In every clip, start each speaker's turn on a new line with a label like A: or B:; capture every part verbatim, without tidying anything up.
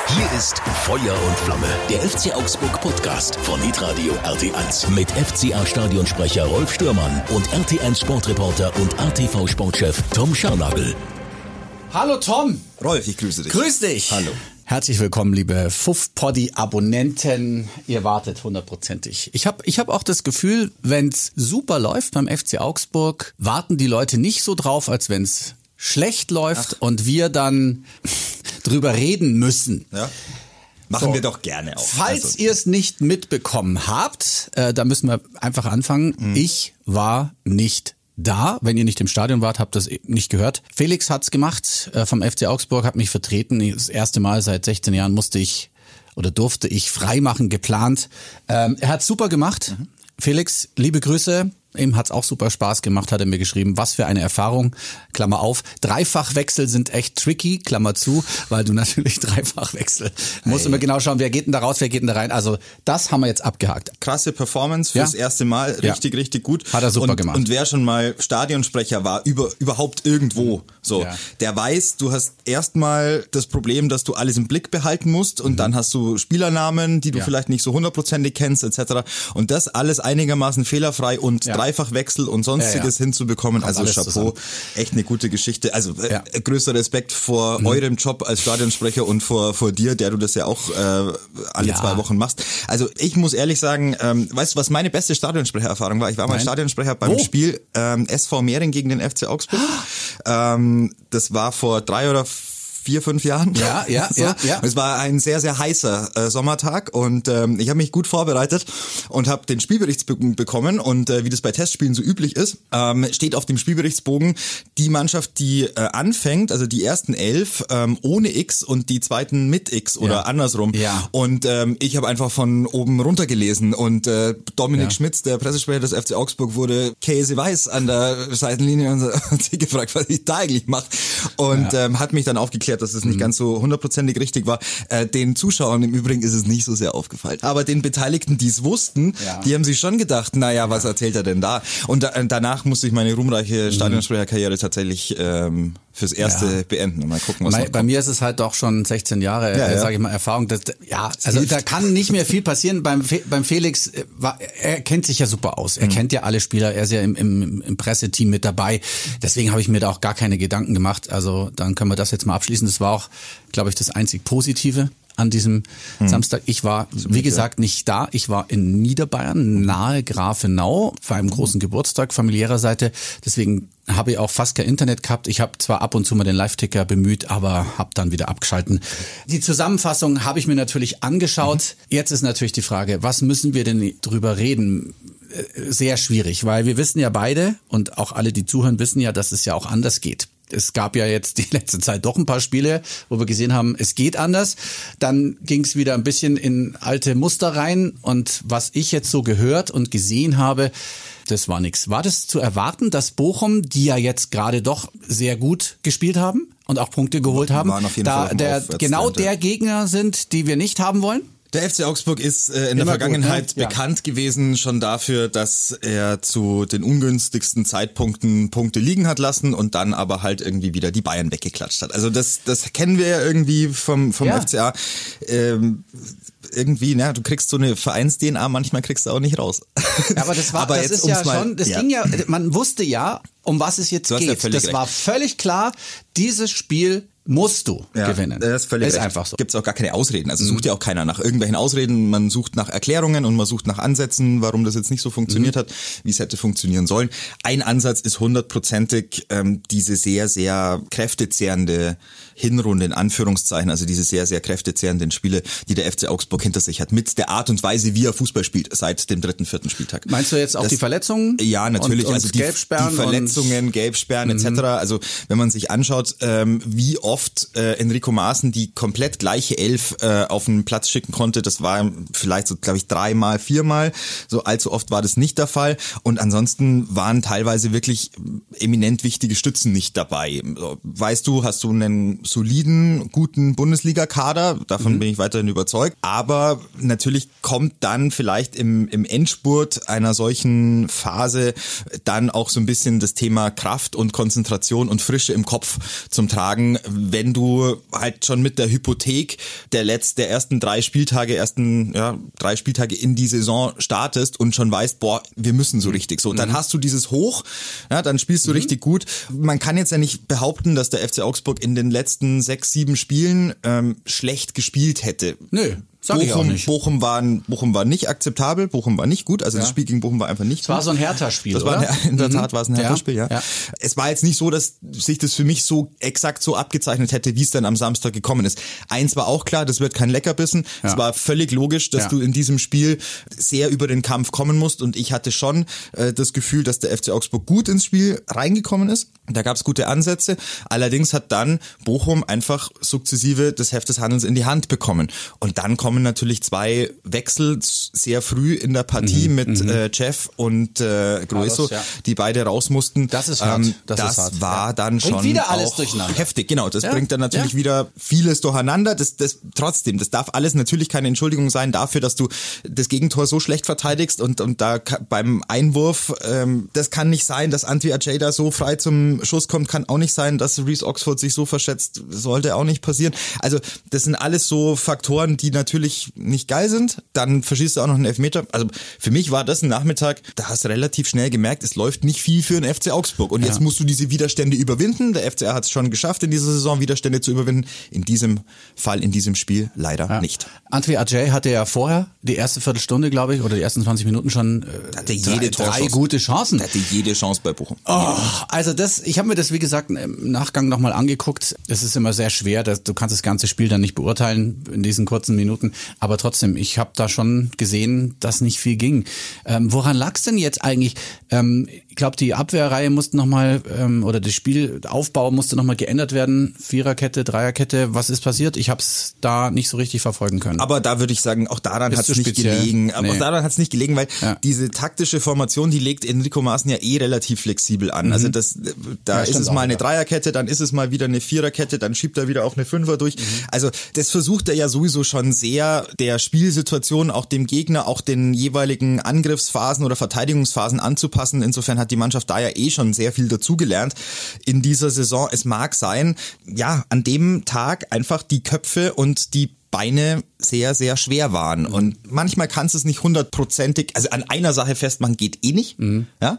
A: Hier ist Feuer und Flamme, der F C Augsburg Podcast von Hitradio R T eins mit F C A-Stadionsprecher Rolf Stürmann und R T eins Sportreporter und A T V-Sportchef Tom Scharnagl.
B: Hallo Tom.
C: Rolf, ich grüße dich.
B: Grüß dich.
C: Hallo.
B: Herzlich willkommen, liebe F U F-Poddy-Abonnenten. Ihr wartet hundertprozentig. Ich habe ich hab auch das Gefühl, wenn es super läuft beim F C Augsburg, warten die Leute nicht so drauf, als wenn es schlecht läuft Ach. und wir dann drüber reden müssen.
C: Ja. Machen so. wir doch gerne auch.
B: Falls
C: also.
B: ihr es nicht mitbekommen habt, äh, da müssen wir einfach anfangen. Mhm. Ich war nicht da. Wenn ihr nicht im Stadion wart, habt ihr das nicht gehört. Felix hat's gemacht äh, vom F C Augsburg, hat mich vertreten. Das erste Mal seit sechzehn Jahren musste ich oder durfte ich freimachen, geplant. Ähm, er hat's super gemacht. Mhm. Felix, liebe Grüße. Ihm hat's auch super Spaß gemacht, hat er mir geschrieben. Was für eine Erfahrung, Klammer auf. Dreifachwechsel sind echt tricky, Klammer zu, weil du natürlich Dreifachwechsel musst immer genau schauen, wer geht denn da raus, wer geht denn da rein. Also das haben wir jetzt abgehakt.
C: Krasse Performance fürs ja. erste Mal, richtig, ja. richtig gut.
B: Hat er super
C: und,
B: gemacht.
C: Und wer schon mal Stadionsprecher war, über, überhaupt irgendwo, so, ja. der weiß, du hast erstmal das Problem, dass du alles im Blick behalten musst und mhm. dann hast du Spielernamen, die du ja. vielleicht nicht so hundertprozentig kennst, et cetera. Und das alles einigermaßen fehlerfrei und ja. Dreifachwechsel und sonstiges ja, ja. hinzubekommen. Kommt also Chapeau, zusammen. Echt eine gute Geschichte. Also ja. äh, größter Respekt vor mhm. eurem Job als Stadionsprecher und vor vor dir, der du das ja auch äh, alle ja. zwei Wochen machst. Also ich muss ehrlich sagen, ähm, weißt du, was meine beste Stadionsprechererfahrung war? Ich war mal Nein. Stadionsprecher beim Wo? Spiel ähm, S V Mehring gegen den F C Augsburg. ähm, das war vor drei oder vier, fünf Jahren.
B: Ja, ja, so. ja, ja.
C: Es war ein sehr, sehr heißer äh, Sommertag und ähm, ich habe mich gut vorbereitet und habe den Spielbericht be- bekommen und äh, wie das bei Testspielen so üblich ist, ähm, steht auf dem Spielberichtsbogen die Mannschaft, die äh, anfängt, also die ersten elf ähm, ohne X und die zweiten mit X oder ja. andersrum.
B: Ja.
C: Und ähm, ich habe einfach von oben runter gelesen und äh, Dominik ja. Schmitz, der Pressesprecher des F C Augsburg, wurde käseweiß an der Seitenlinie und hat sich gefragt, was ich da eigentlich mache und ja. ähm, hat mich dann aufgeklärt, dass es nicht mhm. ganz so hundertprozentig richtig war. Äh, den Zuschauern im Übrigen ist es nicht so sehr aufgefallen. Aber den Beteiligten, die es wussten, ja. die haben sich schon gedacht, naja, was ja. erzählt er denn da? Und da, danach musste ich meine ruhmreiche Stadionsprecherkarriere tatsächlich ähm, fürs Erste ja. beenden und mal gucken, was
B: Bei,
C: noch kommt.
B: Bei mir ist es halt doch schon sechzehn Jahre, ja, äh, ja. sage ich mal, Erfahrung. Das, ja, also Hilft. Da kann nicht mehr viel passieren. Beim, Fe- beim Felix, äh, war, er kennt sich ja super aus. Er mhm. kennt ja alle Spieler. Er ist ja im, im, im Presseteam mit dabei. Deswegen habe ich mir da auch gar keine Gedanken gemacht. Also dann können wir das jetzt mal abschließen. Das war auch, glaube ich, das einzig Positive an diesem hm. Samstag. Ich war, wie gesagt, nicht da. Ich war in Niederbayern, nahe Grafenau, für einen großen Geburtstag familiärer Seite. Deswegen habe ich auch fast kein Internet gehabt. Ich habe zwar ab und zu mal den Live-Ticker bemüht, aber habe dann wieder abgeschalten. Die Zusammenfassung habe ich mir natürlich angeschaut. Mhm. Jetzt ist natürlich die Frage, was müssen wir denn drüber reden? Sehr schwierig, weil wir wissen ja beide und auch alle, die zuhören, wissen ja, dass es ja auch anders geht. Es gab ja jetzt die letzte Zeit doch ein paar Spiele, wo wir gesehen haben, es geht anders. Dann ging es wieder ein bisschen in alte Muster rein. Und was ich jetzt so gehört und gesehen habe, das war nix. War das zu erwarten, dass Bochum, die ja jetzt gerade doch sehr gut gespielt haben und auch Punkte geholt haben, da der, genau der Gegner sind, die wir nicht haben wollen?
C: Der F C Augsburg ist äh, in Immer der Vergangenheit gut, ne? bekannt ja. gewesen schon dafür, dass er zu den ungünstigsten Zeitpunkten Punkte liegen hat lassen und dann aber halt irgendwie wieder die Bayern weggeklatscht hat. Also das das kennen wir ja irgendwie vom vom ja. F C A. Ähm, irgendwie, na, du kriegst so eine Vereins-D N A, manchmal kriegst du auch nicht raus.
B: Ja, aber das war, aber das jetzt, ist ja mal, schon, das ja. ging ja, man wusste ja, um was es jetzt geht. Ja das recht. war völlig klar, dieses Spiel musst du ja, gewinnen.
C: Das ist völlig
B: ist
C: recht.
B: einfach so.
C: Gibt es auch gar keine Ausreden. Also sucht ja auch keiner nach irgendwelchen Ausreden. Man sucht nach Erklärungen und man sucht nach Ansätzen, warum das jetzt nicht so funktioniert mhm. hat, wie es hätte funktionieren sollen. Ein Ansatz ist hundertprozentig ähm, diese sehr, sehr kräftezehrende Hinrunde, in Anführungszeichen, also diese sehr, sehr kräftezehrenden Spiele, die der F C Augsburg hinter sich hat, mit der Art und Weise, wie er Fußball spielt, seit dem dritten, vierten Spieltag.
B: Meinst du jetzt auch das, die Verletzungen?
C: Ja, natürlich.
B: Und, und
C: also die,
B: Gelbsperren
C: die Verletzungen, Gelbsperren et cetera. Also wenn man sich anschaut, ähm, wie oft äh, Enrico Maaßen die komplett gleiche Elf äh, auf den Platz schicken konnte, das war vielleicht so, glaube ich, dreimal, viermal. So allzu oft war das nicht der Fall. Und ansonsten waren teilweise wirklich eminent wichtige Stützen nicht dabei. Weißt du, hast du einen soliden, guten Bundesliga-Kader, davon mhm. bin ich weiterhin überzeugt, aber natürlich kommt dann vielleicht im, im Endspurt einer solchen Phase dann auch so ein bisschen das Thema Kraft und Konzentration und Frische im Kopf zum Tragen, wenn du halt schon mit der Hypothek der letzten, der ersten drei Spieltage, ersten ja, drei Spieltage in die Saison startest und schon weißt, boah, wir müssen so richtig so. Und dann mhm. hast du dieses Hoch, ja, dann spielst du mhm. richtig gut. Man kann jetzt ja nicht behaupten, dass der F C Augsburg in den letzten sechs, sieben Spielen ähm, schlecht gespielt hätte.
B: Nö. Sag
C: Bochum,
B: ich auch nicht.
C: Bochum war, Bochum war nicht akzeptabel, Bochum war nicht gut, also ja. das Spiel gegen Bochum war einfach nicht
B: das
C: gut.
B: war so ein Hertha-Spiel,
C: das war
B: oder?
C: Ein, in der Tat war es ein Hertha-Spiel, ja.
B: ja.
C: Es war jetzt nicht so, dass sich das für mich so exakt so abgezeichnet hätte, wie es dann am Samstag gekommen ist. Eins war auch klar, das wird kein Leckerbissen. Ja. Es war völlig logisch, dass ja. du in diesem Spiel sehr über den Kampf kommen musst und ich hatte schon äh, das Gefühl, dass der F C Augsburg gut ins Spiel reingekommen ist. Da gab es gute Ansätze. Allerdings hat dann Bochum einfach sukzessive das Heft des Handelns in die Hand bekommen. Und dann kommen natürlich zwei Wechsel sehr früh in der Partie mhm, mit äh, Jeff und äh, Grueso, ja. die beide raus mussten.
B: Das ist hart.
C: Ähm,
B: das
C: das
B: ist hart.
C: war
B: ja.
C: dann
B: bringt
C: schon
B: wieder alles
C: auch
B: durcheinander.
C: Heftig. Genau, das
B: ja.
C: bringt dann natürlich
B: ja.
C: wieder vieles durcheinander. Das, das trotzdem, das darf alles natürlich keine Entschuldigung sein dafür, dass du das Gegentor so schlecht verteidigst und und da beim Einwurf, ähm, das kann nicht sein, dass Antwi Ajay da so frei zum Schuss kommt, kann auch nicht sein, dass Reece Oxford sich so verschätzt, sollte auch nicht passieren. Also das sind alles so Faktoren, die natürlich nicht geil sind. Dann verschießt du auch noch einen Elfmeter. Also für mich war das ein Nachmittag, da hast du relativ schnell gemerkt, es läuft nicht viel für den F C Augsburg. Und ja. jetzt musst du diese Widerstände überwinden. Der F C A hat es schon geschafft, in dieser Saison Widerstände zu überwinden. In diesem Fall, in diesem Spiel leider ja. nicht.
B: Antwi Ajay hatte ja vorher die erste Viertelstunde, glaube ich, oder die ersten zwanzig Minuten schon äh,
C: hatte jede
B: drei, drei gute Chancen.
C: Hatte jede Chance bei Bochum.
B: Oh, also das, ich habe mir das, wie gesagt, im Nachgang nochmal angeguckt. Es ist immer sehr schwer, dass, du kannst das ganze Spiel dann nicht beurteilen in diesen kurzen Minuten. Aber trotzdem, ich habe da schon gesehen, dass nicht viel ging. Ähm, woran lag es denn jetzt eigentlich? Ähm, ich glaube, die Abwehrreihe musste nochmal, ähm, oder das Spielaufbau musste nochmal geändert werden. Viererkette, Dreierkette, was ist passiert? Ich habe es da nicht so richtig verfolgen können.
C: Aber da würde ich sagen, auch daran hat es nicht speziell? gelegen. Aber nee. auch daran hat es nicht gelegen, weil ja. diese taktische Formation, die legt Enrico Maaßen ja eh relativ flexibel an. Mhm. Also das, da ja, ist es mal eine Dreierkette, dann ist es mal wieder eine Viererkette, dann schiebt er wieder auf eine Fünfer durch. Mhm. Also das versucht er ja sowieso schon sehr, der Spielsituation, auch dem Gegner, auch den jeweiligen Angriffsphasen oder Verteidigungsphasen anzupassen. Insofern hat die Mannschaft da ja eh schon sehr viel dazugelernt in dieser Saison. Es mag sein, ja, an dem Tag einfach die Köpfe und die Beine sehr, sehr schwer waren. Und manchmal kannst du es nicht hundertprozentig, also an einer Sache festmachen geht eh nicht. Mhm. Ja.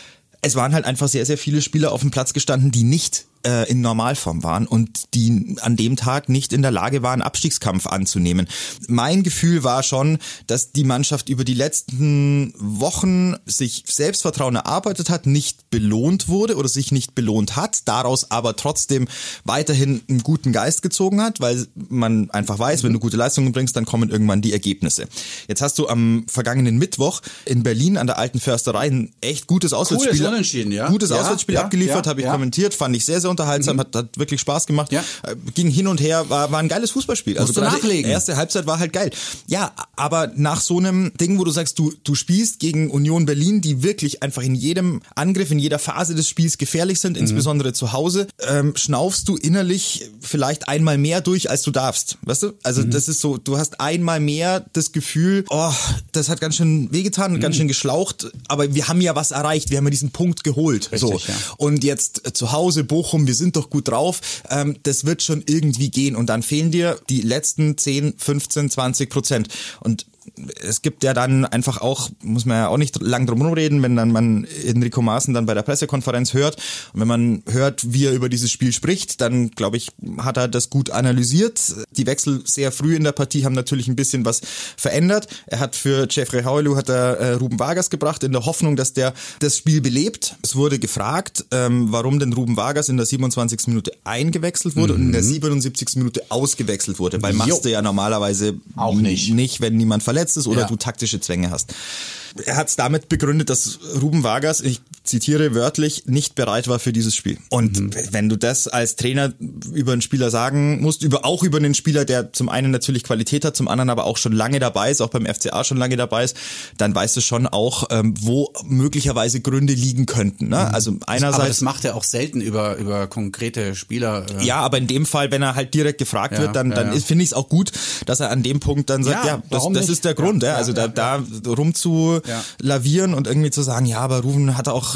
C: Es waren halt einfach sehr, sehr viele Spieler auf dem Platz gestanden, die nicht äh, in Normalform waren und die an dem Tag nicht in der Lage waren, Abstiegskampf anzunehmen. Mein Gefühl war schon, dass die Mannschaft über die letzten Wochen sich Selbstvertrauen erarbeitet hat, nicht belohnt wurde oder sich nicht belohnt hat, daraus aber trotzdem weiterhin einen guten Geist gezogen hat, weil man einfach weiß, wenn du gute Leistungen bringst, dann kommen irgendwann die Ergebnisse. Jetzt hast du am vergangenen Mittwoch in Berlin an der Alten Försterei ein echt gutes Auswärtsspiel,
B: Cooles Unentschieden, ja.
C: gutes
B: ja,
C: Auswärtsspiel
B: ja,
C: abgeliefert,
B: ja,
C: habe ich
B: ja.
C: kommentiert, fand ich sehr, sehr unterhaltsam, mhm. hat, hat wirklich Spaß gemacht,
B: ja.
C: ging hin und her, war, war ein geiles Fußballspiel.
B: Musst
C: also
B: du nachlegen.
C: Die erste Halbzeit war halt geil. Ja, aber nach so einem Ding, wo du sagst, du, du spielst gegen Union Berlin, die wirklich einfach in jedem Angriff, in jeder Phase des Spiels gefährlich sind, mhm. insbesondere zu Hause, ähm, schnaufst du innerlich vielleicht einmal mehr durch, als du darfst. Weißt du? Also mhm. das ist so, du hast einmal mehr das Gefühl, oh, das hat ganz schön wehgetan, mhm. ganz schön geschlaucht, aber wir haben ja was erreicht, wir haben ja diesen Punkt geholt.
B: Richtig,
C: so.
B: ja.
C: Und jetzt äh, zu Hause, Bochum, wir sind doch gut drauf, ähm, das wird schon irgendwie gehen und dann fehlen dir die letzten zehn, fünfzehn, zwanzig Prozent. Und es gibt ja dann einfach auch, muss man ja auch nicht lang drum rumreden, wenn dann man Enrico Maaßen dann bei der Pressekonferenz hört und wenn man hört, wie er über dieses Spiel spricht, dann glaube ich, hat er das gut analysiert. Die Wechsel sehr früh in der Partie haben natürlich ein bisschen was verändert. Er hat für Jeffrey Haulu hat er äh, Ruben Vargas gebracht, in der Hoffnung, dass der das Spiel belebt. Es wurde gefragt, ähm, warum denn Ruben Vargas in der siebenundzwanzigsten Minute eingewechselt wurde mhm. und in der siebenundsiebzigsten Minute ausgewechselt wurde, weil machst du ja normalerweise
B: auch nicht,
C: nicht wenn niemand verletzt ist oder
B: ja.
C: du taktische Zwänge hast. Er hat es damit begründet, dass Ruben Vargas, ich zitiere wörtlich, nicht bereit war für dieses Spiel. Und mhm. wenn du das als Trainer über einen Spieler sagen musst, über auch über einen Spieler, der zum einen natürlich Qualität hat, zum anderen aber auch schon lange dabei ist, auch beim F C A schon lange dabei ist, dann weißt du schon auch, ähm, wo möglicherweise Gründe liegen könnten. Ne? Also einerseits.
B: Aber das macht er auch selten über über konkrete Spieler. Äh
C: ja, aber in dem Fall, wenn er halt direkt gefragt
B: ja,
C: wird, dann,
B: ja,
C: dann
B: ja.
C: finde ich es auch gut, dass er an dem Punkt dann sagt, ja, ja das, das ist der Grund. Ja, ja, also ja, da, ja. da rum zu ja. lavieren und irgendwie zu sagen, ja, aber Ruben hat auch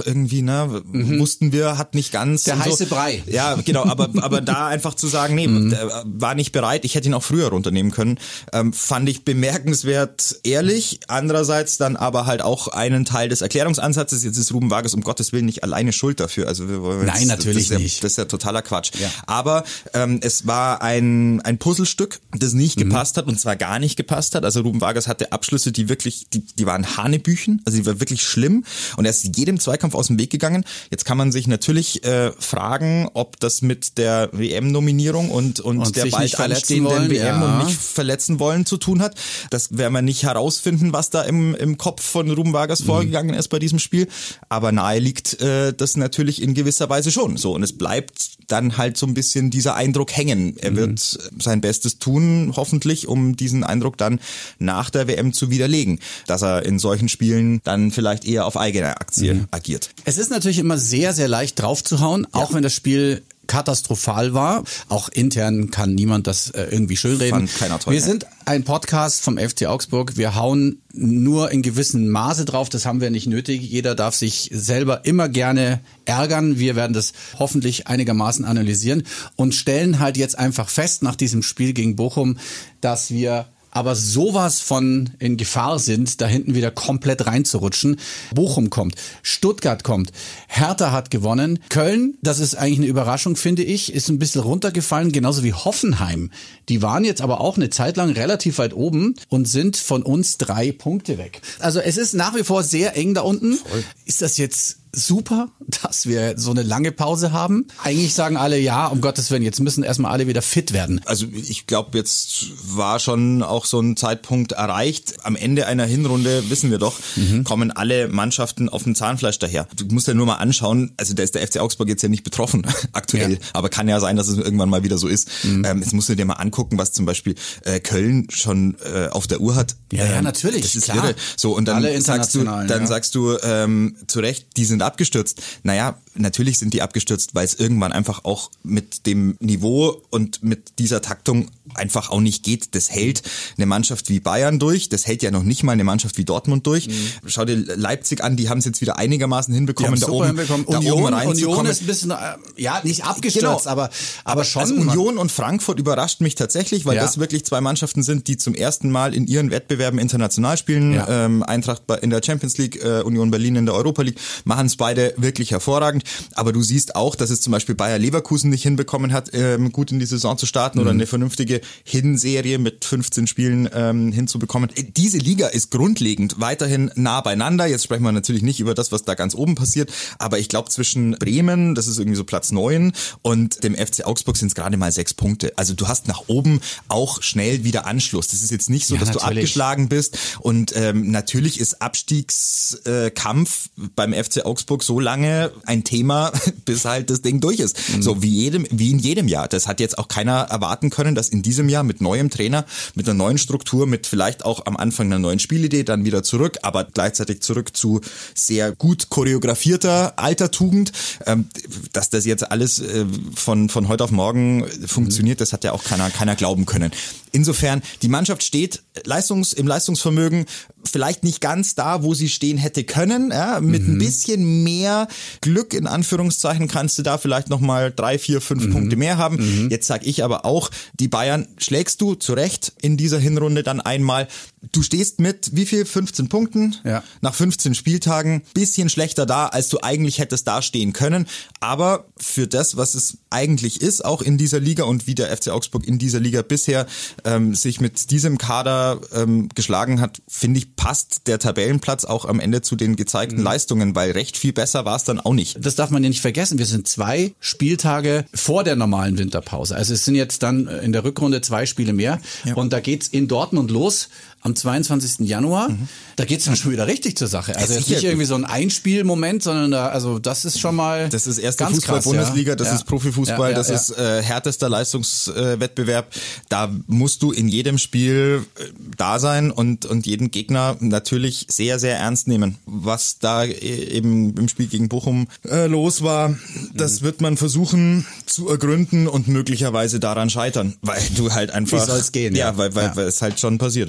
C: auch irgendwie, ne, mhm. wussten wir, hat nicht ganz.
B: Der heiße
C: so.
B: Brei.
C: Ja, genau, aber, aber da einfach zu sagen, nee, mhm. war nicht bereit, ich hätte ihn auch früher runternehmen können, ähm, fand ich bemerkenswert ehrlich. Andererseits dann aber halt auch einen Teil des Erklärungsansatzes. Jetzt ist Ruben Vargas um Gottes Willen nicht alleine schuld dafür. Also wir wollen
B: Nein,
C: jetzt,
B: natürlich
C: das ja,
B: nicht.
C: Das ist ja totaler Quatsch.
B: Ja.
C: Aber ähm, es war ein, ein Puzzlestück, das nicht mhm. gepasst hat und zwar gar nicht gepasst hat. Also Ruben Vargas hatte Abschlüsse, die wirklich, die, die waren Hanebüchen, also die waren wirklich schlimm und er ist jedem Zweikampf aus dem Weg gegangen. Jetzt kann man sich natürlich äh, fragen, ob das mit der W M-Nominierung und, und, und der bald anstehenden wollen, W M ja. und nicht verletzen wollen zu tun hat. Das werden wir nicht herausfinden, was da im, im Kopf von Ruben Vargas mhm. vorgegangen ist bei diesem Spiel. Aber nahe liegt äh, das natürlich in gewisser Weise schon so. Und es bleibt dann halt so ein bisschen dieser Eindruck hängen. Er mhm. wird sein Bestes tun, hoffentlich, um diesen Eindruck dann nach der W M zu widerlegen, dass er in solchen Spielen dann vielleicht eher auf eigene Aktie mhm. agiert.
B: Es ist natürlich immer sehr, sehr leicht draufzuhauen, ja. auch wenn das Spiel katastrophal war. Auch intern kann niemand das äh, irgendwie schönreden.
C: Fand keiner toll,
B: wir
C: ne?
B: sind ein Podcast vom F C Augsburg. Wir hauen nur in gewissem Maße drauf. Das haben wir nicht nötig. Jeder darf sich selber immer gerne ärgern. Wir werden das hoffentlich einigermaßen analysieren und stellen halt jetzt einfach fest nach diesem Spiel gegen Bochum, dass wir aber sowas von in Gefahr sind, da hinten wieder komplett reinzurutschen. Bochum kommt, Stuttgart kommt, Hertha hat gewonnen, Köln, das ist eigentlich eine Überraschung, finde ich, ist ein bisschen runtergefallen, genauso wie Hoffenheim. Die waren jetzt aber auch eine Zeit lang relativ weit oben und sind von uns drei Punkte weg. Also es ist nach wie vor sehr eng da unten. Voll. Ist das jetzt super, dass wir so eine lange Pause haben? Eigentlich sagen alle, ja, um Gottes Willen, jetzt müssen erstmal alle wieder fit werden.
C: Also ich glaube, jetzt war schon auch so ein Zeitpunkt erreicht. Am Ende einer Hinrunde, wissen wir doch, mhm. kommen alle Mannschaften auf dem Zahnfleisch daher. Du musst ja nur mal anschauen, also da ist der F C Augsburg jetzt ja nicht betroffen aktuell, ja. aber kann ja sein, dass es irgendwann mal wieder so ist. Mhm. Ähm, jetzt musst du dir mal angucken, was zum Beispiel äh, Köln schon äh, auf der Uhr hat.
B: Ja, ähm, ja, natürlich,
C: das ist
B: klar.
C: irre. So, und dann
B: alle
C: sagst du, dann
B: ja.
C: sagst du ähm, zu Recht, die sind abgestürzt. Naja, natürlich sind die abgestürzt, weil es irgendwann einfach auch mit dem Niveau und mit dieser Taktung einfach auch nicht geht. Das hält eine Mannschaft wie Bayern durch, das hält ja noch nicht mal eine Mannschaft wie Dortmund durch. Mhm. Schau dir Leipzig an, die haben es jetzt wieder einigermaßen hinbekommen, da oben,
B: hinbekommen.
C: da
B: Union,
C: oben reinzukommen.
B: Union ist ein bisschen, ja, nicht abgestürzt,
C: genau.
B: aber, aber schon.
C: Also Union und Frankfurt überrascht mich tatsächlich, weil
B: ja.
C: das wirklich zwei Mannschaften sind, die zum ersten Mal in ihren Wettbewerben international spielen. Ja. Ähm, Eintracht in der Champions League, äh, Union Berlin in der Europa League, machen es beide wirklich hervorragend. Aber du siehst auch, dass es zum Beispiel Bayer Leverkusen nicht hinbekommen hat, ähm, gut in die Saison zu starten mhm. oder eine vernünftige Hinserie mit fünfzehn Spielen ähm, hinzubekommen. Diese Liga ist grundlegend weiterhin nah beieinander. Jetzt sprechen wir natürlich nicht über das, was da ganz oben passiert, aber ich glaube zwischen Bremen, das ist irgendwie so Platz neun, und dem F C Augsburg sind es gerade mal sechs Punkte. Also du hast nach oben auch schnell wieder Anschluss. Das ist jetzt nicht so, ja, dass natürlich. du abgeschlagen bist und ähm, natürlich ist Abstiegskampf äh, beim F C Augsburg so lange ein Thema, bis halt das Ding durch ist. Mhm. So wie jedem, wie in jedem Jahr. Das hat jetzt auch keiner erwarten können, dass in diesem Jahr mit neuem Trainer, mit einer neuen Struktur, mit vielleicht auch am Anfang einer neuen Spielidee, dann wieder zurück, aber gleichzeitig zurück zu sehr gut choreografierter alter Tugend, ähm, dass das jetzt alles äh, von von heute auf morgen funktioniert, mhm. das hat ja auch keiner keiner glauben können. Insofern, die Mannschaft steht Leistungs, im Leistungsvermögen vielleicht nicht ganz da, wo sie stehen hätte können. Ja, mit mhm. ein bisschen mehr Glück, in Anführungszeichen, kannst du da vielleicht nochmal drei, vier, fünf mhm. Punkte mehr haben. Mhm. Jetzt sag ich aber auch, die Bayern schlägst du zu Recht in dieser Hinrunde dann einmal. Du stehst mit wie viel? fünfzehn Punkten ja. nach fünfzehn Spieltagen. Bisschen schlechter da, als du eigentlich hättest dastehen können. Aber für das, was es eigentlich ist, auch in dieser Liga und wie der F C Augsburg in dieser Liga bisher ähm, sich mit diesem Kader ähm, geschlagen hat, finde ich, passt der Tabellenplatz auch am Ende zu den gezeigten mhm. Leistungen, weil recht viel besser war es dann auch nicht.
B: Das darf man ja nicht vergessen. Wir sind zwei Spieltage vor der normalen Winterpause. Also es sind jetzt dann in der Rückrunde zwei Spiele mehr. Ja. Und da geht's in Dortmund los. Am zweiundzwanzigsten Januar, mhm. da geht's dann schon wieder richtig zur Sache. Also jetzt nicht irgendwie so ein Einspielmoment, sondern da, also das ist schon mal
C: das ist erste Fußball-Bundesliga, ja. das ja. ist Profifußball, ja, ja, das ja. ist äh, härtester Leistungswettbewerb. Äh, da musst du in jedem Spiel äh, da sein und und jeden Gegner natürlich sehr, sehr ernst nehmen. Was da äh, eben im Spiel gegen Bochum äh, los war, das mhm. wird man versuchen zu ergründen und möglicherweise daran scheitern, weil du halt einfach...
B: Wie soll's gehen?
C: Ja,
B: ja.
C: weil, weil,
B: ja.
C: weil es halt schon passiert ist, ne?
B: Ja.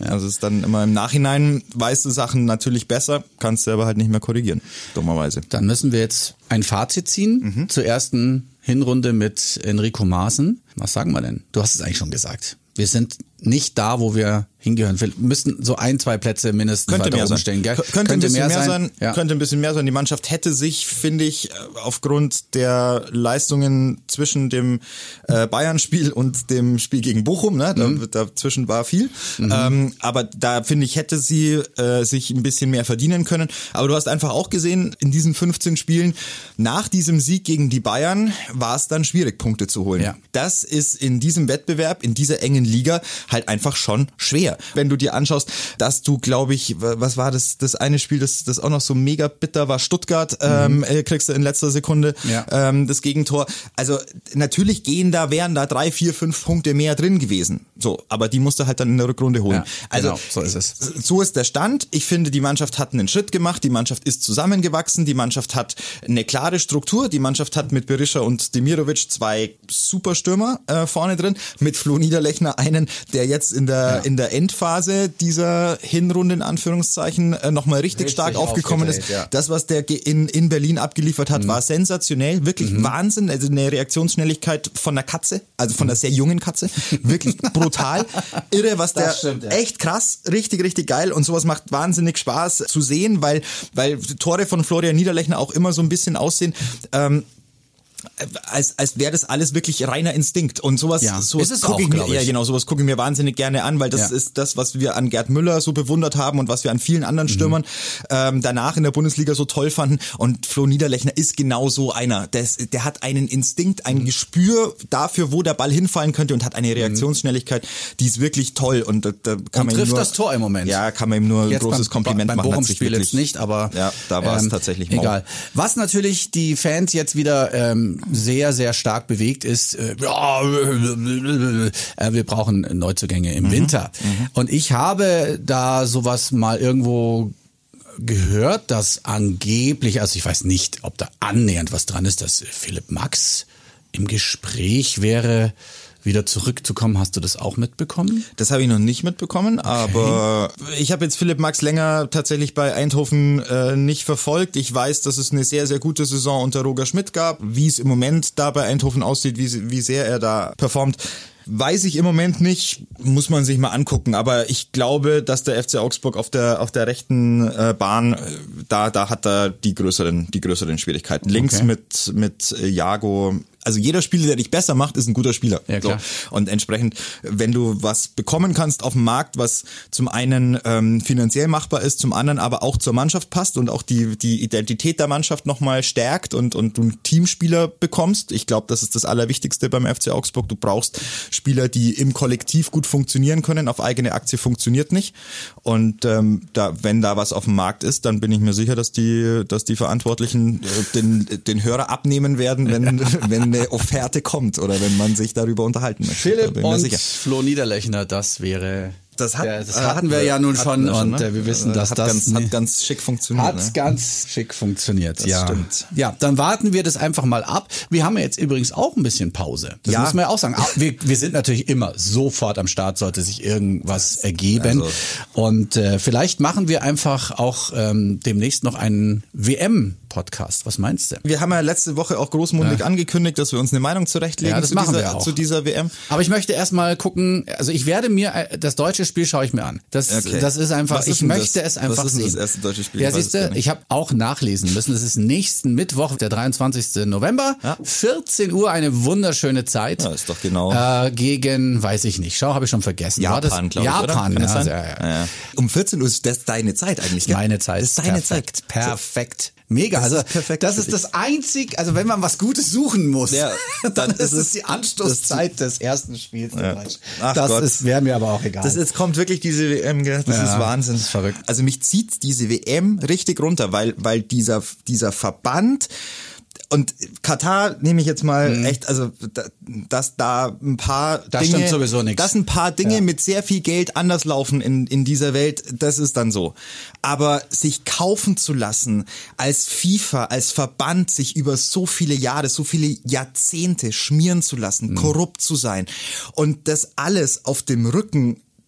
C: Also es ist dann immer im Nachhinein, weißt du Sachen natürlich besser, kannst du aber halt nicht mehr korrigieren, dummerweise.
B: Dann müssen wir jetzt ein Fazit ziehen mhm. zur ersten Hinrunde mit Enrico Maaßen. Was sagen wir denn? Du hast es eigentlich schon gesagt. Wir sind nicht da, wo wir hingehören. Wir müssten so ein, zwei Plätze mindestens
C: könnte
B: weiter
C: mehr
B: umstellen.
C: Sein.
B: Gell?
C: Könnte, könnte ein bisschen mehr, mehr sein. sein
B: ja.
C: Könnte ein bisschen mehr sein. Die Mannschaft hätte sich, finde ich, aufgrund der Leistungen zwischen dem äh, Bayern-Spiel und dem Spiel gegen Bochum, ne, mhm. da, dazwischen war viel. Mhm. Ähm, aber da, finde ich, hätte sie äh, sich ein bisschen mehr verdienen können. Aber du hast einfach auch gesehen, in diesen fünfzehn Spielen, nach diesem Sieg gegen die Bayern, war es dann schwierig, Punkte zu holen.
B: Ja.
C: Das ist in diesem Wettbewerb, in dieser engen Liga halt einfach schon schwer. Wenn du dir anschaust, dass du, glaube ich, was war das, das eine Spiel, das, das auch noch so mega bitter war, Stuttgart, mhm. ähm, kriegst du in letzter Sekunde
B: ja.
C: ähm, das Gegentor. Also natürlich gehen da, wären da drei, vier, fünf Punkte mehr drin gewesen. So, aber die musst du halt dann in der Rückrunde holen.
B: Ja,
C: also
B: genau, so ist es.
C: So ist der Stand. Ich finde, die Mannschaft hat einen Schritt gemacht, die Mannschaft ist zusammengewachsen, die Mannschaft hat eine klare Struktur, die Mannschaft hat mit Berisha und Demirovic zwei Superstürmer äh, vorne drin, mit Flo Niederlechner einen, der jetzt in der ja. in der Endphase dieser Hinrunde in Anführungszeichen äh, nochmal richtig, richtig stark aufgekommen ist. Ja. Das, was der in, in Berlin abgeliefert hat, mhm. war sensationell, wirklich mhm. Wahnsinn, also eine Reaktionsschnelligkeit von einer Katze, also von einer sehr jungen Katze, wirklich brutal, irre, was das der, stimmt, ja. echt krass, richtig, richtig geil und sowas macht wahnsinnig Spaß zu sehen, weil, weil Tore von Florian Niederlechner auch immer so ein bisschen aussehen, ähm, als als wäre das alles wirklich reiner Instinkt und sowas
B: ja,
C: sowas gucke ich mir ja genau sowas gucke ich mir wahnsinnig gerne an, weil das
B: ja.
C: ist das, was wir an Gerd Müller so bewundert haben und was wir an vielen anderen Stürmern mhm. ähm, danach in der Bundesliga so toll fanden, und Flo Niederlechner ist genau so einer, der, ist, der hat einen Instinkt, ein mhm. Gespür dafür, wo der Ball hinfallen könnte, und hat eine Reaktionsschnelligkeit, die ist wirklich toll, und da, da kann
B: und
C: man
B: trifft
C: ihm nur,
B: das Tor im Moment.
C: Ja, kann man ihm nur
B: jetzt
C: ein großes
B: beim,
C: Kompliment
B: beim
C: machen.
B: Bochum-Spiel jetzt nicht, aber
C: ja, da war es
B: ähm,
C: tatsächlich
B: mau. Egal. Was natürlich die Fans jetzt wieder ähm, sehr, sehr stark bewegt ist, äh, ja, äh, wir brauchen Neuzugänge im mhm. Winter. Mhm. Und ich habe da sowas mal irgendwo gehört, dass angeblich, also ich weiß nicht, ob da annähernd was dran ist, dass Philipp Max im Gespräch wäre, wieder zurückzukommen. Hast du das auch mitbekommen?
C: Das habe ich noch nicht mitbekommen, okay. aber ich habe jetzt Philipp Max länger tatsächlich bei Eindhoven äh, nicht verfolgt. Ich weiß, dass es eine sehr, sehr gute Saison unter Roger Schmidt gab. Wie es im Moment da bei Eindhoven aussieht, wie, wie sehr er da performt, weiß ich im Moment nicht, muss man sich mal angucken, aber ich glaube, dass der F C Augsburg auf der auf der rechten äh, Bahn, da da hat er die größeren die größeren Schwierigkeiten. Links okay. mit mit äh, Jago. Also jeder Spieler, der dich besser macht, ist ein guter Spieler.
B: Ja, klar.
C: So. Und entsprechend, wenn du was bekommen kannst auf dem Markt, was zum einen ähm, finanziell machbar ist, zum anderen aber auch zur Mannschaft passt und auch die die Identität der Mannschaft nochmal stärkt und und du einen Teamspieler bekommst. Ich glaube, das ist das Allerwichtigste beim F C Augsburg. Du brauchst Spieler, die im Kollektiv gut funktionieren können. Auf eigene Aktie funktioniert nicht. Und ähm, da, wenn da was auf dem Markt ist, dann bin ich mir sicher, dass die dass die Verantwortlichen äh, den den Hörer abnehmen werden, wenn wenn eine Offerte kommt oder wenn man sich darüber unterhalten möchte.
B: Philipp und sicher. Flo Niederlechner, das wäre...
C: Das, hat,
B: das hatten wir ja nun schon, wir schon und ne? wir wissen, dass
C: hat
B: das
C: ganz, hat ganz schick funktioniert.
B: Hat
C: ne?
B: ganz schick funktioniert,
C: das
B: ja.
C: Stimmt.
B: Ja, dann warten wir das einfach mal ab. Wir haben ja jetzt übrigens auch ein bisschen Pause. Das
C: ja.
B: muss man ja auch sagen. Wir, wir sind natürlich immer sofort am Start, sollte sich irgendwas ergeben. Also. Und äh, vielleicht machen wir einfach auch ähm, demnächst noch einen W M-Podcast. Was meinst du?
C: Wir haben ja letzte Woche auch großmundig
B: ja.
C: angekündigt, dass wir uns eine Meinung zurechtlegen
B: ja, das
C: zu,
B: machen
C: dieser,
B: wir auch.
C: zu dieser W M.
B: Aber ich möchte erst mal gucken, also ich werde mir, das deutsche Spiel schaue ich mir an. Das, okay. das ist einfach, ist ich möchte
C: das?
B: es einfach
C: Was ist
B: sehen.
C: Das erste deutsche Spiel?
B: Ja, siehst du, ich habe auch nachlesen müssen. Es ist nächsten Mittwoch, der dreiundzwanzigsten November, ja. vierzehn Uhr, eine wunderschöne Zeit.
C: Ja, ist doch genau.
B: Äh, gegen, weiß ich nicht, schau, habe ich schon vergessen.
C: Japan, glaube ich,
B: Japan,
C: oder?
B: Ja,
C: ja, ja. Ja. Um vierzehn Uhr ist das deine Zeit eigentlich, gell?
B: Meine Zeit.
C: Das ist deine
B: perfekt,
C: Zeit.
B: Perfekt. Mega,
C: das
B: also
C: ist perfekt
B: das ist das einzig, also wenn man was Gutes suchen muss,
C: ja,
B: dann, dann ist es die Anstoßzeit des ersten Spiels.
C: Ja. Ach
B: das
C: Gott.
B: ist wäre mir aber auch egal.
C: Das jetzt kommt wirklich diese W M, das
B: ja,
C: ist Wahnsinn.
B: Das ist verrückt.
C: Also mich zieht diese W M richtig runter, weil weil dieser dieser Verband und Katar nehme ich jetzt mal mhm. echt, also dass da ein paar
B: das
C: Dinge,
B: stimmt sowieso nichts.
C: dass ein paar Dinge ja. mit sehr viel Geld anders laufen in in dieser Welt, das ist dann so. Aber sich kaufen zu lassen als FIFA, als Verband, sich über so viele Jahre, so viele Jahrzehnte schmieren zu lassen, mhm. korrupt zu sein und das alles auf dem Rücken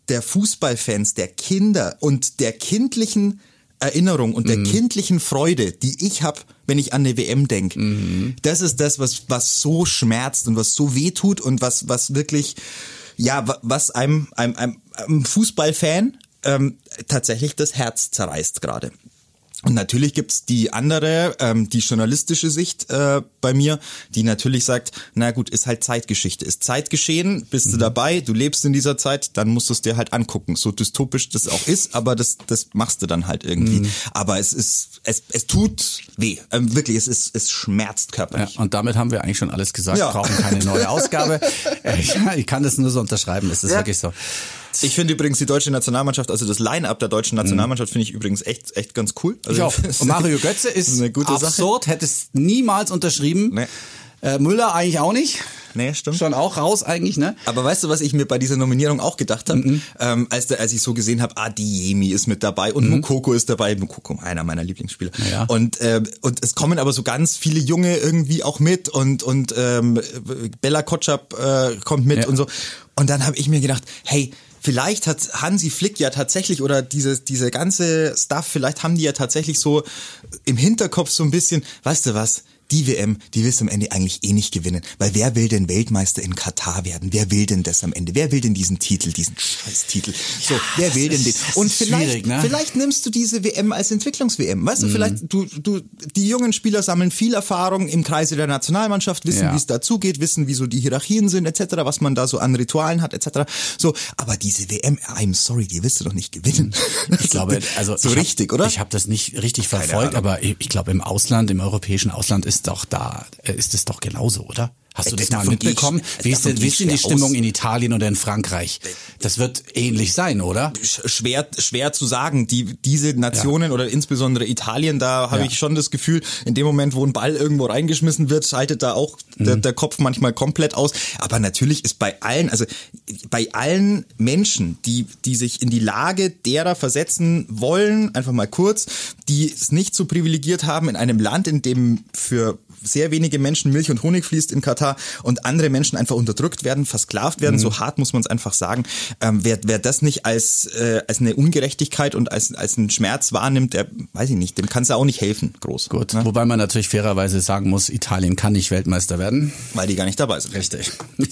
C: der Fußballfans, der Kinder und der kindlichen Erinnerung und der mhm. kindlichen Freude, die ich habe, wenn ich an eine W M denke. Mhm. Das ist das, was was so schmerzt und was so wehtut und was was wirklich, ja, was einem, einem, einem, einem Fußballfan ähm, tatsächlich das Herz zerreißt gerade. Und natürlich gibt's die andere, ähm, die journalistische Sicht äh, bei mir, die natürlich sagt, na gut, ist halt Zeitgeschichte, ist Zeitgeschehen, bist mhm. du dabei, du lebst in dieser Zeit, dann musst du es dir halt angucken, so dystopisch das auch ist, aber das das machst du dann halt irgendwie. Mhm. Aber es ist, es es tut weh, ähm, wirklich, es ist, es schmerzt körperlich.
B: Ja, und damit haben wir eigentlich schon alles gesagt, ja. brauchen keine neue Ausgabe. ich, ich kann das nur so unterschreiben, es ist ja. wirklich so.
C: Ich finde übrigens die deutsche Nationalmannschaft, also das Line-Up der deutschen Nationalmannschaft finde ich übrigens echt echt ganz cool. Also
B: ich auch. Und Mario Götze ist eine gute absurd, Sache. Hätte es niemals unterschrieben. Nee. Äh, Müller eigentlich auch nicht.
C: Nee, stimmt.
B: Schon auch raus eigentlich, ne?
C: Aber weißt du, was ich mir bei dieser Nominierung auch gedacht habe? Mhm. Ähm, als, der, als ich so gesehen habe, Adeyemi ist mit dabei und mhm. Moukoko ist dabei. Moukoko, einer meiner Lieblingsspieler. Ja. Und äh, und es kommen aber so ganz viele Junge irgendwie auch mit und und ähm, Bella Kotschap äh, kommt mit ja. und so. Und dann habe ich mir gedacht, hey, vielleicht hat Hansi Flick ja tatsächlich oder diese diese ganze Stuff, vielleicht haben die ja tatsächlich so im Hinterkopf so ein bisschen, weißt du was, die W M, die willst du am Ende eigentlich eh nicht gewinnen. Weil wer will denn Weltmeister in Katar werden? Wer will denn das am Ende? Wer will denn diesen Titel, diesen Scheiß-Titel? So, ja, wer will denn den? Und vielleicht, ne? vielleicht nimmst du diese W M als Entwicklungs-W M. Weißt du, mhm. vielleicht, du, du, die jungen Spieler sammeln viel Erfahrung im Kreise der Nationalmannschaft, wissen, ja. wie es dazugeht, wissen, wie so die Hierarchien sind, et cetera, was man da so an Ritualen hat, et cetera. So, aber diese W M, I'm sorry, die willst du doch nicht gewinnen.
B: Ich glaube, also
C: so
B: ich
C: richtig,
B: hab,
C: oder?
B: Ich habe das nicht richtig verfolgt, aber ich, ich glaube, im Ausland, im europäischen Ausland ist doch da, ist es doch genauso, oder? Hast du das, das mal mitbekommen? Ich, wie ist denn, wie ist denn die Stimmung aus. in Italien oder in Frankreich? Das wird ähnlich sein, oder?
C: Schwer, schwer zu sagen. Die, diese Nationen ja. oder insbesondere Italien, da habe ja. ich schon das Gefühl, in dem Moment, wo ein Ball irgendwo reingeschmissen wird, schaltet da auch mhm. der, der Kopf manchmal komplett aus. Aber natürlich ist bei allen, also bei allen Menschen, die, die sich in die Lage derer versetzen wollen, einfach mal kurz, die es nicht so privilegiert haben in einem Land, in dem für sehr wenige Menschen Milch und Honig fließt in Katar und andere Menschen einfach unterdrückt werden, versklavt werden, mhm. so hart muss man es einfach sagen. Ähm, wer, wer das nicht als äh, als eine Ungerechtigkeit und als als einen Schmerz wahrnimmt, der, weiß ich nicht, dem kann es auch nicht helfen, groß.
B: Gut, ne? Wobei man natürlich fairerweise sagen muss, Italien kann nicht Weltmeister werden.
C: Weil die gar nicht dabei sind.
B: Richtig. Die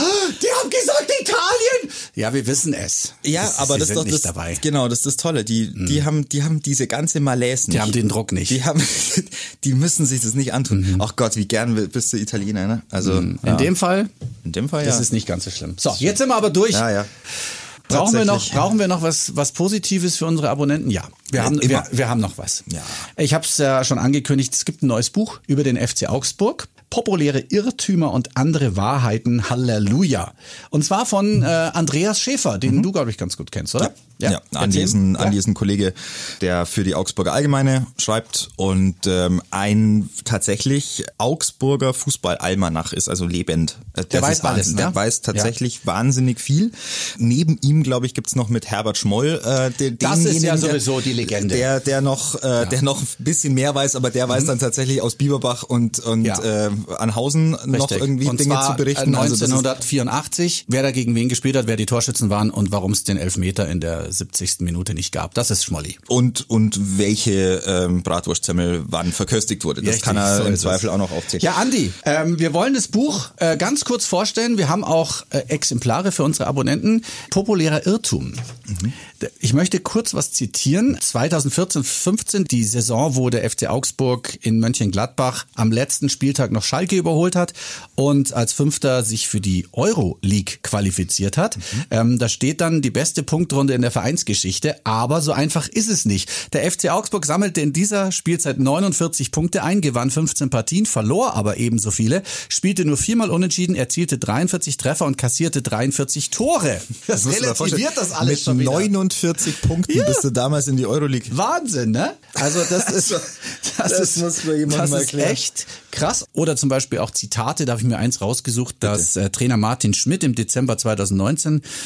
B: haben gesagt Italien! Ja, wir wissen es.
C: Ja, das ist, aber das ist doch das, dabei. Genau, das ist das Tolle. Die, mhm. die haben, die haben diese ganze Malaise nicht.
B: Die haben den Druck nicht.
C: Die haben, die müssen sich das nicht antun. Mhm. Ach Gott, wie gern bist du Italiener, ne? Also
B: in ja. dem Fall,
C: in dem Fall, ja.
B: Das ist nicht ganz so schlimm. So, jetzt sind wir aber durch.
C: Ja, ja.
B: Brauchen wir noch, brauchen wir noch was, was Positives für unsere Abonnenten? Ja, wir ja, haben, wir, wir haben noch was.
C: Ja.
B: Ich habe es ja schon angekündigt. Es gibt ein neues Buch über den F C Augsburg. Populäre Irrtümer und andere Wahrheiten. Halleluja. Und zwar von äh, Andreas Schäfer, den mhm. du, glaube ich, ganz gut kennst, oder?
C: Ja, ja. ja. Andi, ist ein, Andi ist ein Kollege, der für die Augsburger Allgemeine schreibt und ähm, ein tatsächlich Augsburger Fußball-Almanach ist, also lebend. Das
B: der weiß alles, ne?
C: Der weiß tatsächlich ja. wahnsinnig viel. Neben ihm, glaube ich, gibt's noch mit Herbert Schmoll äh, den,
B: das ist ja sowieso die Legende.
C: Der, der noch, äh, ja. der noch ein bisschen mehr weiß, aber der weiß mhm. dann tatsächlich aus Bieberbach und und ja. äh, Anhausen Richtig. noch irgendwie
B: und
C: Dinge zu berichten.
B: neunzehnhundertvierundachtzig, wer da gegen wen gespielt hat, wer die Torschützen waren und warum es den Elfmeter in der siebzigsten Minute nicht gab. Das ist Schmolli.
C: Und und welche ähm, Bratwurstsemmel wann verköstigt wurde. Das Richtig, kann er so im Zweifel auch noch aufzählen.
B: Ja, Andi, ähm, wir wollen das Buch äh, ganz kurz vorstellen. Wir haben auch äh, Exemplare für unsere Abonnenten. Populärer Irrtum. Mhm. Ich möchte kurz was zitieren. zweitausendvierzehn fünfzehn, die Saison, wo der F C Augsburg in Mönchengladbach am letzten Spieltag noch Schalke überholt hat und als Fünfter sich für die Euroleague qualifiziert hat. Mhm. Ähm, da steht dann die beste Punktrunde in der Vereinsgeschichte, aber so einfach ist es nicht. Der F C Augsburg sammelte in dieser Spielzeit neunundvierzig Punkte ein, gewann fünfzehn Partien, verlor aber ebenso viele, spielte nur viermal unentschieden, erzielte dreiundvierzig Treffer und kassierte dreiundvierzig Tore. Das, das relativiert das alles
C: mit
B: schon wieder.
C: neunundvierzig Punkten ja. bist du damals in die Euroleague.
B: Wahnsinn, ne? Also das ist, das,
C: das
B: ist,
C: muss mir jemand
B: das
C: mal
B: ist echt krass. Oder zum Beispiel auch Zitate, da habe ich mir eins rausgesucht, dass äh, Trainer Martin Schmidt im Dezember zweitausendneunzehn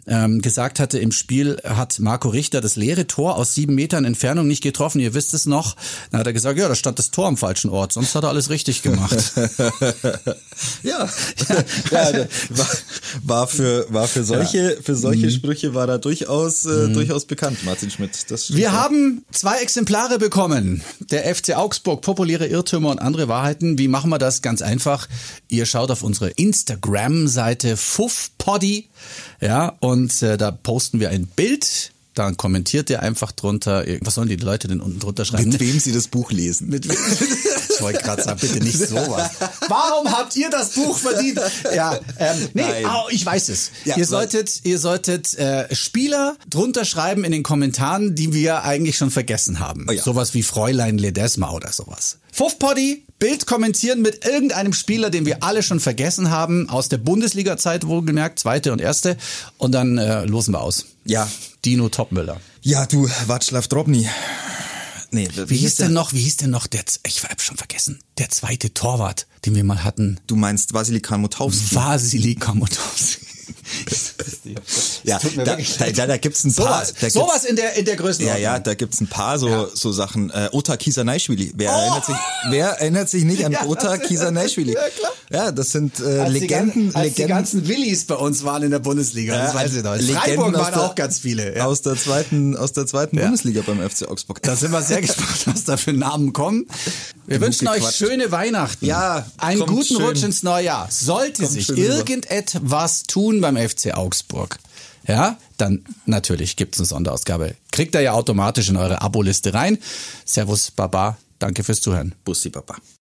B: ähm, gesagt hatte, im Spiel hat Marco Richter das leere Tor aus sieben Metern Entfernung nicht getroffen. Ihr wisst es noch. Dann hat er gesagt, ja, da stand das Tor am falschen Ort. Sonst hat er alles richtig gemacht.
C: ja, ja war, war für war für solche für solche mhm. Sprüche war er durchaus äh, mhm. durchaus bekannt, Martin Schmidt. Das
B: Wir haben zwei Exemplare bekommen. Der F C Augsburg, populäre Irrtümer und andere Wahrheiten. Wie machen wir das? Ganz einfach. Ihr schaut auf unsere Instagram-Seite fuffpoddy, ja, und äh, da posten wir ein Bild. Dann kommentiert ihr einfach drunter. Was sollen die Leute denn unten drunter schreiben?
C: Mit wem sie das Buch lesen.
B: Mit wem? Ich wollte gerade sagen, bitte nicht sowas. Warum habt ihr das Buch verdient? Ja, ähm, nee, oh, ich weiß es. Ja, ihr solltet, ihr solltet äh, Spieler drunter schreiben in den Kommentaren, die wir eigentlich schon vergessen haben. Oh ja. Sowas wie Fräulein Ledesma oder sowas. Fuffpoddy, Bild kommentieren mit irgendeinem Spieler, den wir alle schon vergessen haben, aus der Bundesliga-Zeit wohlgemerkt, zweite und erste. Und dann äh, losen wir aus.
C: Ja.
B: Dino Topmüller.
C: Ja, du, Václav Drobný. Nee,
B: wie, wie hieß denn noch, wie hieß denn noch der, ich hab schon vergessen, der zweite Torwart, den wir mal hatten?
C: Du meinst Wasilij Kamotowski?
B: Wasilij Kamotowski.
C: Ja, da, da, da, da gibt's ein paar.
B: Sowas, da sowas in der in der Größenordnung.
C: Ja, ja, da gibt's ein paar so ja. so Sachen. Äh, Ota Kizanishvili. Wer oh! erinnert sich? Wer erinnert sich nicht an ja, Ota Kizanishvili? Ja, klar. Ja, das sind äh, als
B: Legenden.
C: Die,
B: als
C: Legenden.
B: die ganzen Willis bei uns waren in der Bundesliga.
C: Ja,
B: das weiß ich noch. In
C: Legenden
B: Freiburg waren
C: der,
B: auch ganz viele. Ja.
C: Aus der zweiten aus der zweiten ja. Bundesliga beim F C Augsburg.
B: Da sind wir sehr gespannt, was da für Namen kommen. Wir Genug wünschen gequatscht. euch schöne Weihnachten.
C: Ja,
B: einen guten
C: schön.
B: Rutsch ins neue Jahr. Sollte
C: kommt
B: sich irgendetwas tun beim F C Augsburg, ja, dann natürlich gibt's eine Sonderausgabe. Kriegt ihr ja automatisch in eure Aboliste rein. Servus, Baba. Danke fürs Zuhören.
C: Bussi, Baba.